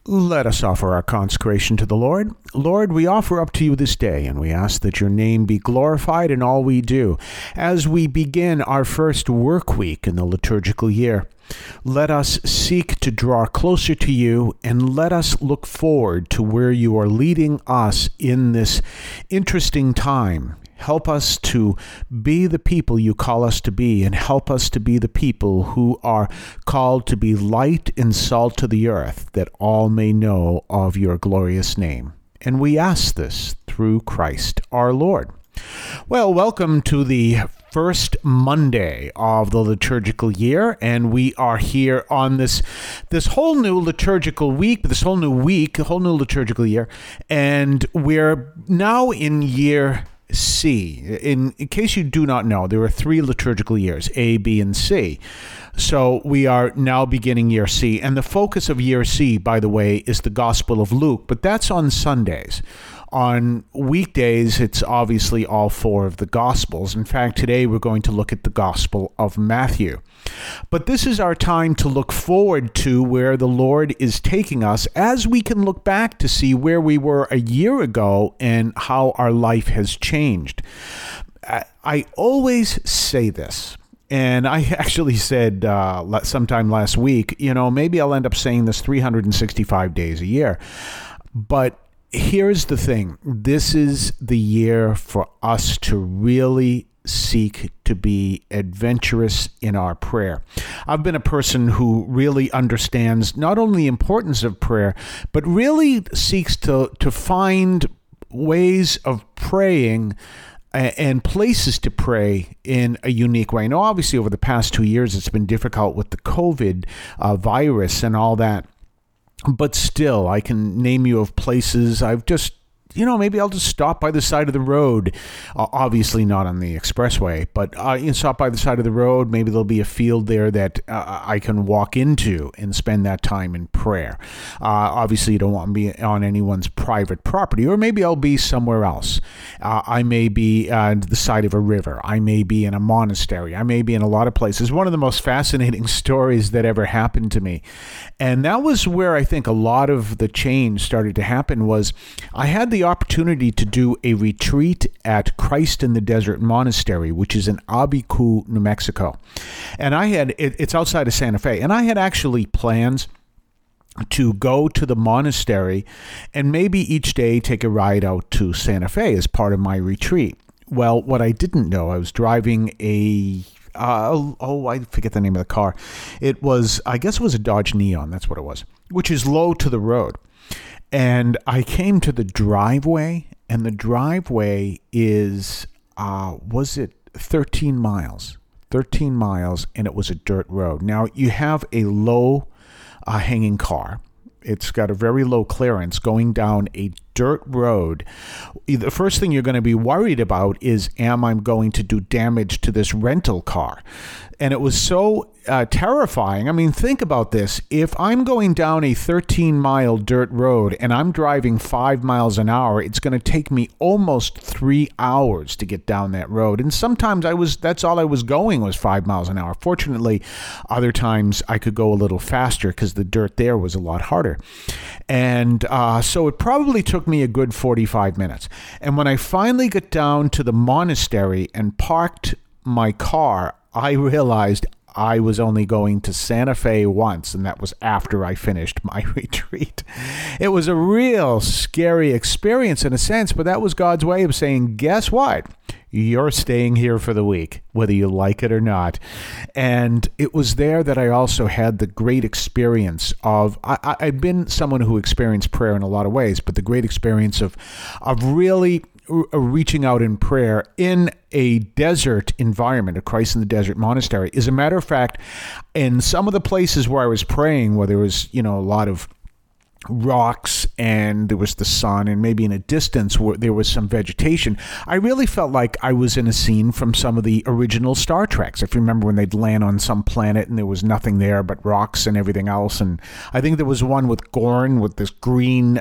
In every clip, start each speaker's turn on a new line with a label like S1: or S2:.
S1: Let us offer our consecration to the Lord. Lord, we offer up to you this day, and we ask that your name be glorified in all we do. As we begin our first work week in the liturgical year, let us seek to draw closer to you, and let us look forward to where you are leading us in this interesting time. Help us to be the people you call us to be, and help us to be the people who are called to be light and salt to the earth, that all may know of your glorious name. And we ask this through Christ our Lord. Well, welcome to the first Monday of the liturgical year, and we are here on this whole new liturgical week, a whole new liturgical year, and we're now in year C. In case you do not know, there are three liturgical years, A, B, and C. So we are now beginning year C. And the focus of year C, by the way, is the Gospel of Luke, but that's on Sundays. On weekdays, it's obviously all four of the Gospels. In fact, today we're going to look at the Gospel of Matthew. But this is our time to look forward to where the Lord is taking us, as we can look back to see where we were a year ago and how our life has changed. I always say this, and I actually said sometime last week, maybe I'll end up saying this 365 days a year. But here's the thing. This is the year for us to really seek to be adventurous in our prayer. I've been a person who really understands not only the importance of prayer, but really seeks to find ways of praying and places to pray in a unique way. Now, obviously, over the past 2 years, it's been difficult with the COVID virus and all that. But still, I can name you of places I've just, maybe I'll just stop by the side of the road. Obviously not on the expressway, but stop by the side of the road. Maybe there'll be a field there that I can walk into and spend that time in prayer. Obviously, you don't want me on anyone's private property, or maybe I'll be somewhere else. I may be on the side of a river. I may be in a monastery. I may be in a lot of places. One of the most fascinating stories that ever happened to me, and that was where I think a lot of the change started to happen, was I had the opportunity to do a retreat at Christ in the Desert Monastery, which is in Abicu, New Mexico. And it's outside of Santa Fe. And I had actually plans to go to the monastery and maybe each day take a ride out to Santa Fe as part of my retreat. Well, what I didn't know, I was driving I forget the name of the car. I guess it was a Dodge Neon. That's what it was, which is low to the road. And I came to the driveway, and the driveway is, was it 13 miles? 13 miles, and it was a dirt road. Now, you have a low hanging car. It's got a very low clearance going down a dirt road. The first thing you're going to be worried about is, am I going to do damage to this rental car? And it was so terrifying. I mean, think about this. If I'm going down a 13-mile dirt road and I'm driving 5 miles an hour, it's going to take me almost 3 hours to get down that road. And sometimes that's all I was going was 5 miles an hour. Fortunately, other times I could go a little faster because the dirt there was a lot harder. And so it probably took me a good 45 minutes. And when I finally got down to the monastery and parked my car, I realized I was only going to Santa Fe once, and that was after I finished my retreat. It was a real scary experience in a sense, but that was God's way of saying, guess what? You're staying here for the week, whether you like it or not. And it was there that I also had the great experience of, I've been someone who experienced prayer in a lot of ways, but the great experience of really reaching out in prayer in a desert environment, a Christ in the Desert Monastery. As a matter of fact, in some of the places where I was praying, where there was, a lot of rocks and there was the sun, and maybe in a distance where there was some vegetation, I really felt like I was in a scene from some of the original Star Treks. If you remember when they'd land on some planet and there was nothing there but rocks and everything else. And I think there was one with Gorn with this green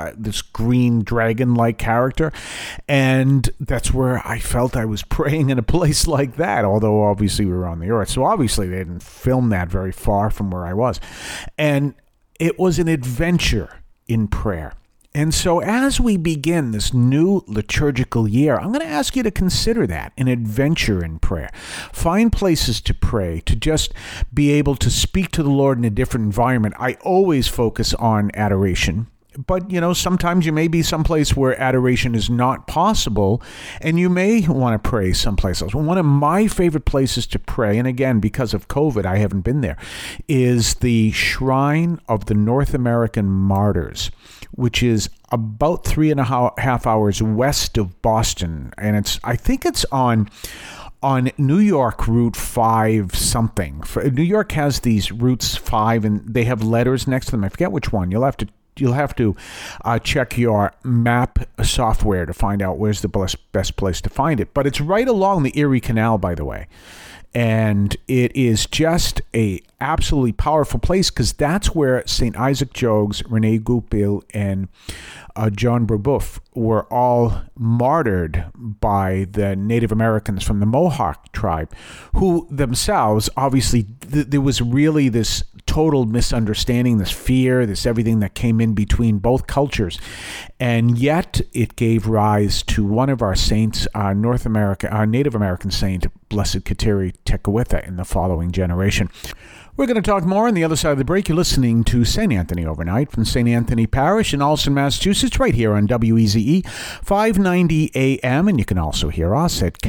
S1: dragon-like character. And that's where I felt I was praying in a place like that, although obviously we were on the earth. So obviously they didn't film that very far from where I was. And it was an adventure in prayer. And so as we begin this new liturgical year, I'm going to ask you to consider that, an adventure in prayer. Find places to pray, to just be able to speak to the Lord in a different environment. I always focus on adoration. But, sometimes you may be someplace where adoration is not possible, and you may want to pray someplace else. One of my favorite places to pray, and again, because of COVID, I haven't been there, is the Shrine of the North American Martyrs, which is about 3.5 hours west of Boston. And I think it's on New York Route 5 something. New York has these routes 5, and they have letters next to them. I forget which one. You'll have to check your map software to find out where's the best place to find it. But it's right along the Erie Canal, by the way. And it is just a absolutely powerful place because that's where St. Isaac Jogues, Rene Goupil, and John Brebeuf were all martyred by the Native Americans from the Mohawk tribe, who themselves, obviously, there was really this total misunderstanding, this fear, this everything that came in between both cultures. And yet it gave rise to one of our saints, our Native American saint, Blessed Kateri Tekakwitha, in the following generation. We're going to talk more on the other side of the break. You're listening to St. Anthony Overnight from St. Anthony Parish in Allston, Massachusetts, right here on WEZE 590 AM. And you can also hear us at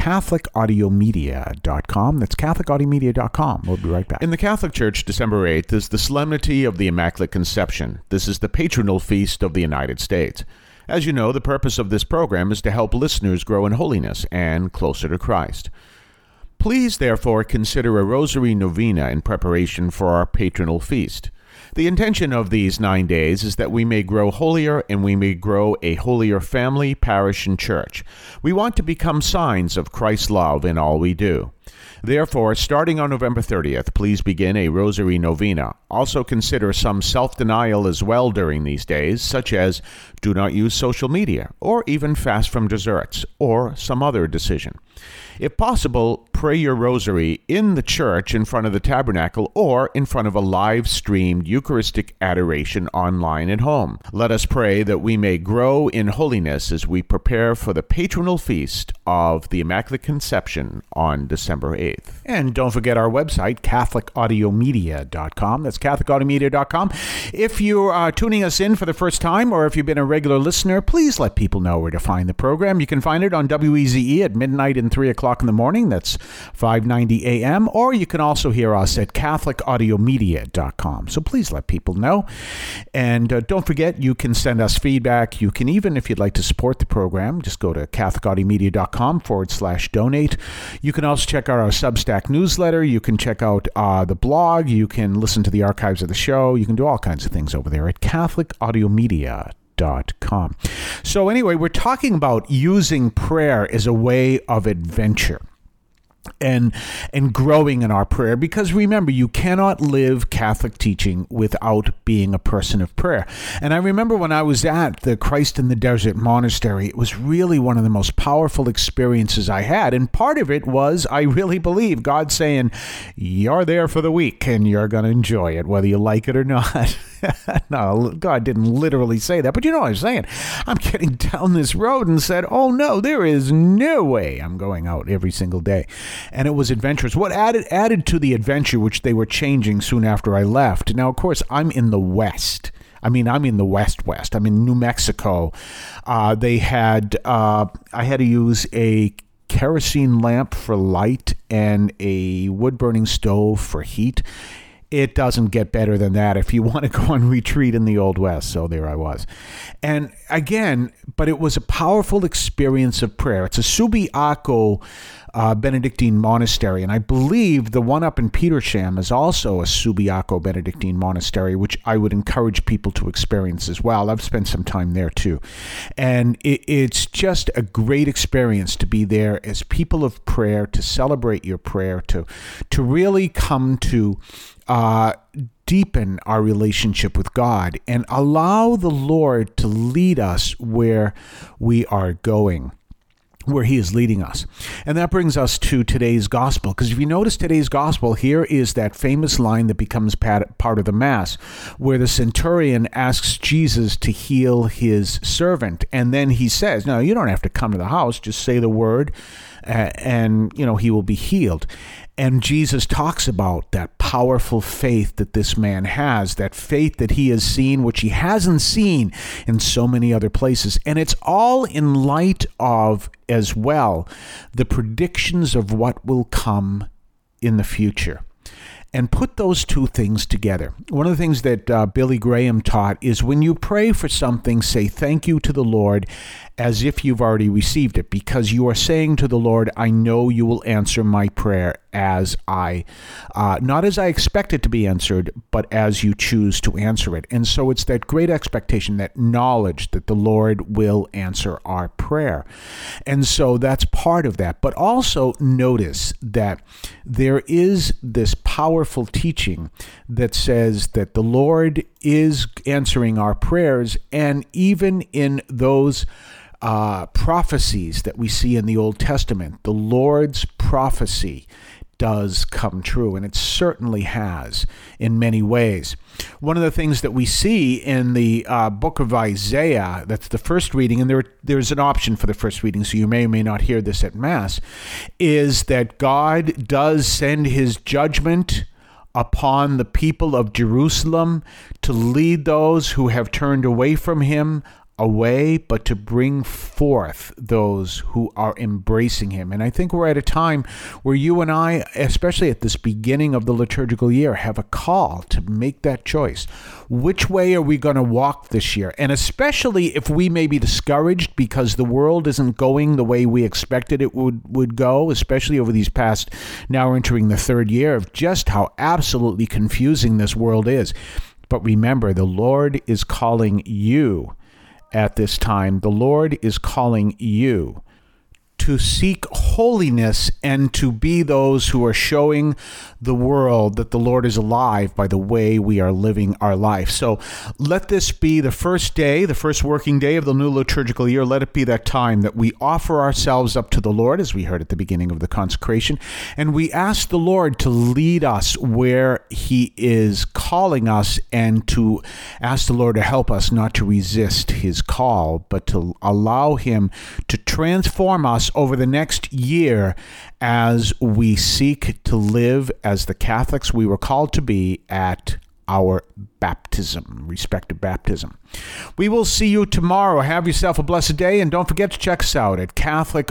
S1: CatholicAudiomedia.com. That's CatholicAudiomedia.com. We'll be right back. In the Catholic Church, December 8th is the Solemnity of the Immaculate Conception. This is the patronal feast of the United States. As you know, the purpose of this program is to help listeners grow in holiness and closer to Christ. Please, therefore, consider a rosary novena in preparation for our patronal feast. The intention of these 9 days is that we may grow holier and we may grow a holier family, parish, and church. We want to become signs of Christ's love in all we do. Therefore, starting on November 30th, please begin a rosary novena. Also consider some self-denial as well during these days, such as do not use social media, or even fast from desserts, or some other decision. If possible, pray your rosary in the church in front of the tabernacle or in front of a live-streamed Eucharistic adoration online at home. Let us pray that we may grow in holiness as we prepare for the patronal feast of the Immaculate Conception on December 8th. And don't forget our website, CatholicAudiomedia.com. That's CatholicAudiomedia.com. If you are tuning us in for the first time, or if you've been a regular listener, please let people know where to find the program. You can find it on WEZE at midnight and 3 o'clock in the morning. That's 590 AM. Or you can also hear us at CatholicAudiomedia.com. So please let people know. And don't forget, you can send us feedback. You can even, if you'd like to support the program, just go to CatholicAudiomedia.com/donate. You can also check out our Substack newsletter. You can check out the blog. You can listen to the archives of the show. You can do all kinds of things over there at CatholicAudiomedia.com. So anyway, we're talking about using prayer as a way of adventure and growing in our prayer, because remember, you cannot live Catholic teaching without being a person of prayer. And I remember when I was at the Christ in the Desert Monastery, it was really one of the most powerful experiences I had. And part of it was, I really believe, God saying, you're there for the week and you're going to enjoy it, whether you like it or not. No, God didn't literally say that, but you know what I'm saying. I'm getting down this road and said, oh no, there is no way I'm going out every single day. And it was adventurous. What added to the adventure, which they were changing soon after I left. Now, of course, I'm in the West. I'm in the West. I'm in New Mexico. I had to use a kerosene lamp for light and a wood-burning stove for heat. It doesn't get better than that if you want to go on retreat in the Old West. So there I was. And again, but it was a powerful experience of prayer. It's a Subiaco Benedictine monastery. And I believe the one up in Petersham is also a Subiaco Benedictine monastery, which I would encourage people to experience as well. I've spent some time there too. And it's just a great experience to be there as people of prayer, to celebrate your prayer, to really come to deepen our relationship with God and allow the Lord to lead us where we are going. where he is leading us. And that brings us to today's gospel, because if you notice today's gospel, here is that famous line that becomes part of the Mass, where the centurion asks Jesus to heal his servant. And then he says, no, you don't have to come to the house, just say the word, and he will be healed. And Jesus talks about that powerful faith that this man has, that faith that he has seen, which he hasn't seen in so many other places. And it's all in light of, as well, the predictions of what will come in the future. And put those two things together. One of the things that Billy Graham taught is when you pray for something, say thank you to the Lord as if you've already received it, because you are saying to the Lord, I know you will answer my prayer not as I expect it to be answered, but as you choose to answer it. And so it's that great expectation, that knowledge that the Lord will answer our prayer. And so that's part of that. But also notice that there is this powerful teaching that says that the Lord is answering our prayers, and even in those prophecies that we see in the Old Testament, the Lord's prophecy does come true, and it certainly has in many ways. One of the things that we see in the book of Isaiah, that's the first reading, and there's an option for the first reading, so you may or may not hear this at Mass, is that God does send his judgment upon the people of Jerusalem to lead those who have turned away from him away, but to bring forth those who are embracing him. And I think we're at a time where you and I, especially at this beginning of the liturgical year, have a call to make that choice. Which way are we going to walk this year? And especially if we may be discouraged because the world isn't going the way we expected it would go, especially over these past, now we're entering the third year of just how absolutely confusing this world is. But remember, the Lord is calling you at this time. The Lord is calling you to seek holiness and to be those who are showing the world that the Lord is alive by the way we are living our life. So let this be the first day, the first working day of the new liturgical year. Let it be that time that we offer ourselves up to the Lord, as we heard at the beginning of the consecration, and we ask the Lord to lead us where he is calling us, and to ask the Lord to help us not to resist his call, but to allow him to transform us over the next year as we seek to live as the Catholics we were called to be at our baptism, respective baptism. We will see you tomorrow. Have yourself a blessed day, and don't forget to check us out at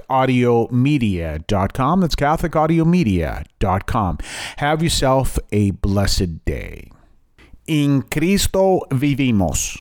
S1: CatholicAudiomedia.com. That's CatholicAudiomedia.com. Have yourself a blessed day. In Cristo vivimos.